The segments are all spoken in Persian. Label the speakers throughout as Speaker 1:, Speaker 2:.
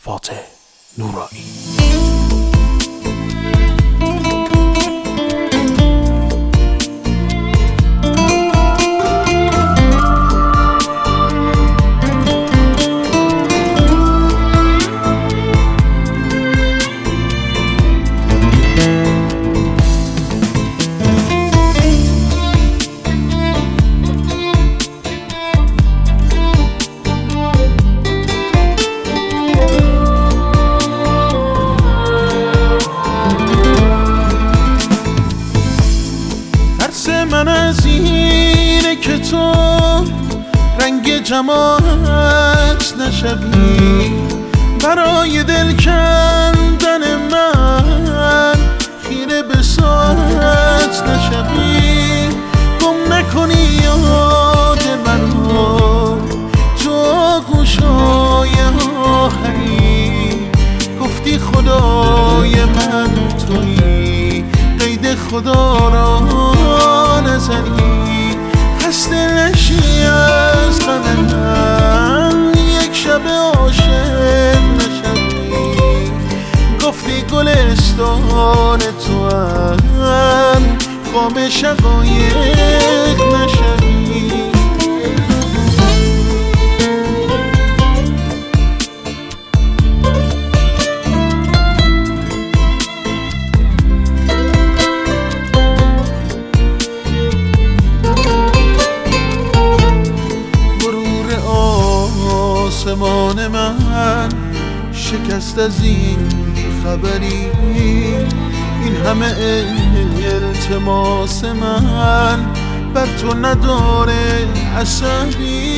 Speaker 1: فاتح نورانی.
Speaker 2: من از اینه که تو رنگ جمالت نشوی، برای دل کندن من خیره به ساعت نشوی، گم نکنی یاد منو تو گوشای آهنی، گفتی خدای من تویی، قید خدا را نزنی، خسته نشی از غم من، یک شب عاشق نشوی، گفتی گلستان تو هم خام شقایق نشوی. آسمان من شکست از این خبری، این همه التماس من بر تو نداره عصبی،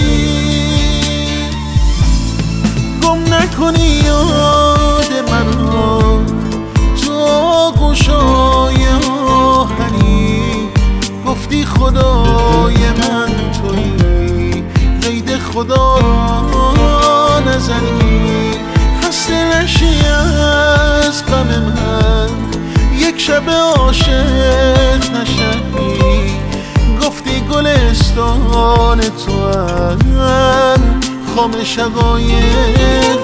Speaker 2: گم نکنی یاد من را تو گوشای آهنی، گفتی خدای من تویی، قید خدا را نزنی، خسته نشی از غم من، یک شب عاشق نشوی، گفتی گلستان تو هم خام شقایق